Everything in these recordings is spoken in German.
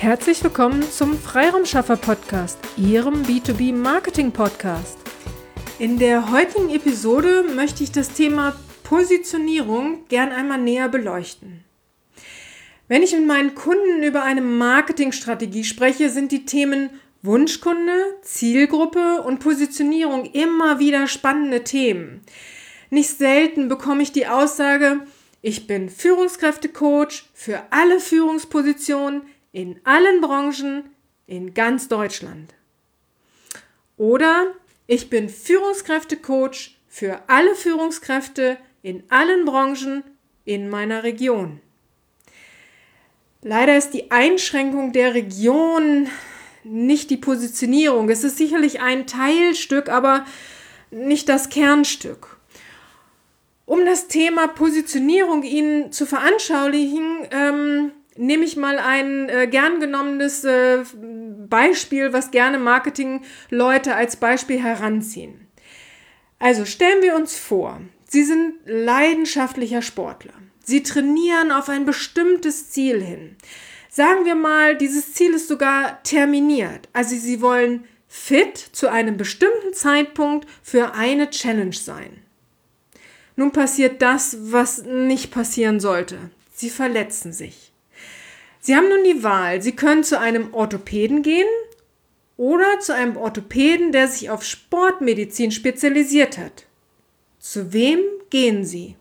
Herzlich willkommen zum Freiraumschaffer-Podcast, Ihrem B2B-Marketing-Podcast. In der heutigen Episode möchte ich das Thema Positionierung gern einmal näher beleuchten. Wenn ich mit meinen Kunden über eine Marketingstrategie spreche, sind die Themen Wunschkunde, Zielgruppe und Positionierung immer wieder spannende Themen. Nicht selten bekomme ich die Aussage, ich bin Führungskräftecoach für alle Führungspositionen in allen Branchen in ganz Deutschland. Oder ich bin Führungskräftecoach für alle Führungskräfte in allen Branchen in meiner Region. Leider ist die Einschränkung der Region nicht die Positionierung. Es ist sicherlich ein Teilstück, aber nicht das Kernstück. Um das Thema Positionierung Ihnen zu veranschaulichen, nehme ich mal ein gern genommenes Beispiel, was gerne Marketingleute als Beispiel heranziehen. Also stellen wir uns vor, Sie sind leidenschaftlicher Sportler. Sie trainieren auf ein bestimmtes Ziel hin. Sagen wir mal, dieses Ziel ist sogar terminiert. Also Sie wollen fit zu einem bestimmten Zeitpunkt für eine Challenge sein. Nun passiert das, was nicht passieren sollte. Sie verletzen sich. Sie haben nun die Wahl, Sie können zu einem Orthopäden gehen oder zu einem Orthopäden, der sich auf Sportmedizin spezialisiert hat. Zu wem gehen Sie?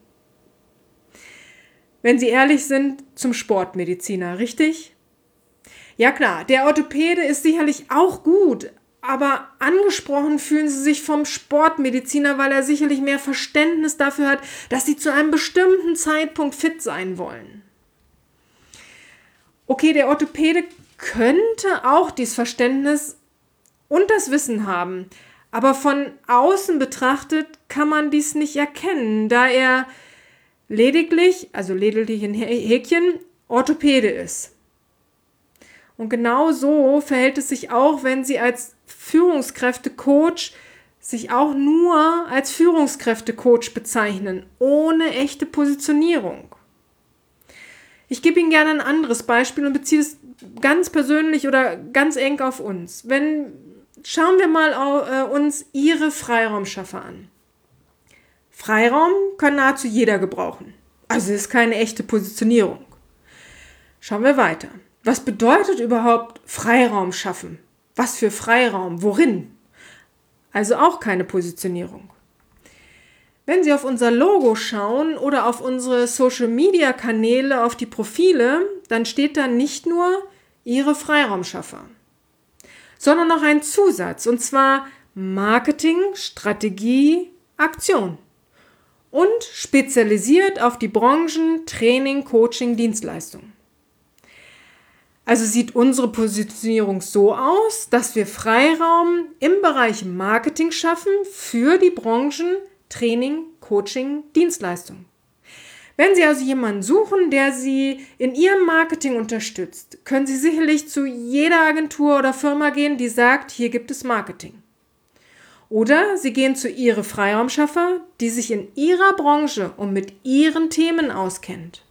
Wenn Sie ehrlich sind, zum Sportmediziner, richtig? Ja klar, der Orthopäde ist sicherlich auch gut, aber angesprochen fühlen Sie sich vom Sportmediziner, weil er sicherlich mehr Verständnis dafür hat, dass Sie zu einem bestimmten Zeitpunkt fit sein wollen. Okay, der Orthopäde könnte auch dieses Verständnis und das Wissen haben, aber von außen betrachtet kann man dies nicht erkennen, da er lediglich in Häkchen, Orthopäde ist. Und genau so verhält es sich auch, wenn Sie als Führungskräftecoach sich auch nur als Führungskräftecoach bezeichnen, ohne echte Positionierung. Ich gebe Ihnen gerne ein anderes Beispiel und beziehe es ganz persönlich oder ganz eng auf uns. Schauen wir mal uns Ihre Freiraumschaffer an. Freiraum kann nahezu jeder gebrauchen. Also es ist keine echte Positionierung. Schauen wir weiter. Was bedeutet überhaupt Freiraum schaffen? Was für Freiraum? Worin? Also auch keine Positionierung. Wenn Sie auf unser Logo schauen oder auf unsere Social-Media-Kanäle, auf die Profile, dann steht da nicht nur Ihre Freiraumschaffer, sondern noch ein Zusatz, und zwar Marketing, Strategie, Aktion. Und spezialisiert auf die Branchen Training, Coaching, Dienstleistung. Also sieht unsere Positionierung so aus, dass wir Freiraum im Bereich Marketing schaffen für die Branchen Training, Coaching, Dienstleistung. Wenn Sie also jemanden suchen, der Sie in Ihrem Marketing unterstützt, können Sie sicherlich zu jeder Agentur oder Firma gehen, die sagt, hier gibt es Marketing. Oder Sie gehen zu Ihre Freiraumschaffer, die sich in Ihrer Branche und mit Ihren Themen auskennt.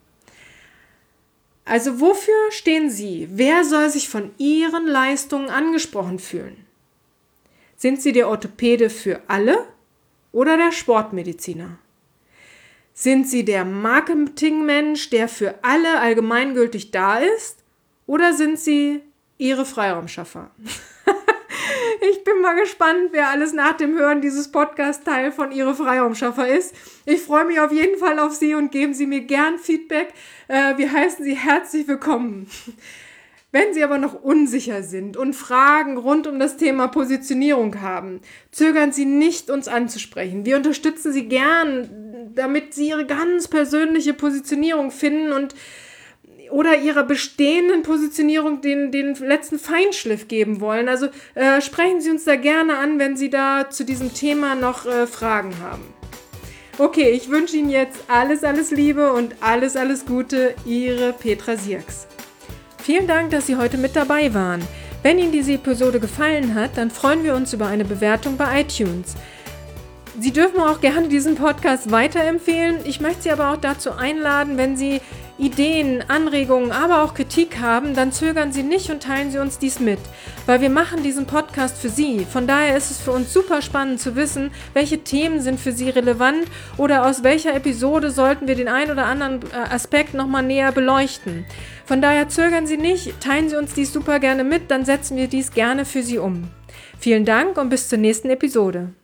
Also wofür stehen Sie? Wer soll sich von Ihren Leistungen angesprochen fühlen? Sind Sie der Orthopäde für alle oder der Sportmediziner? Sind Sie der Marketingmensch, der für alle allgemeingültig da ist? Oder sind Sie Ihre Freiraumschaffer? Ich bin mal gespannt, wer alles nach dem Hören dieses Podcasts Teil von Ihre Freiraumschaffer ist. Ich freue mich auf jeden Fall auf Sie und geben Sie mir gern Feedback. Wir heißen Sie herzlich willkommen. Wenn Sie aber noch unsicher sind und Fragen rund um das Thema Positionierung haben, zögern Sie nicht, uns anzusprechen. Wir unterstützen Sie gern, damit Sie Ihre ganz persönliche Positionierung finden oder Ihrer bestehenden Positionierung den letzten Feinschliff geben wollen. Also sprechen Sie uns da gerne an, wenn Sie da zu diesem Thema noch Fragen haben. Okay, ich wünsche Ihnen jetzt alles Liebe und alles Gute, Ihre Petra Sierks. Vielen Dank, dass Sie heute mit dabei waren. Wenn Ihnen diese Episode gefallen hat, dann freuen wir uns über eine Bewertung bei iTunes. Sie dürfen auch gerne diesen Podcast weiterempfehlen. Ich möchte Sie aber auch dazu einladen, wenn Sie Ideen, Anregungen, aber auch Kritik haben, dann zögern Sie nicht und teilen Sie uns dies mit, weil wir machen diesen Podcast für Sie. Von daher ist es für uns super spannend zu wissen, welche Themen sind für Sie relevant oder aus welcher Episode sollten wir den einen oder anderen Aspekt nochmal näher beleuchten. Von daher zögern Sie nicht, teilen Sie uns dies super gerne mit, dann setzen wir dies gerne für Sie um. Vielen Dank und bis zur nächsten Episode.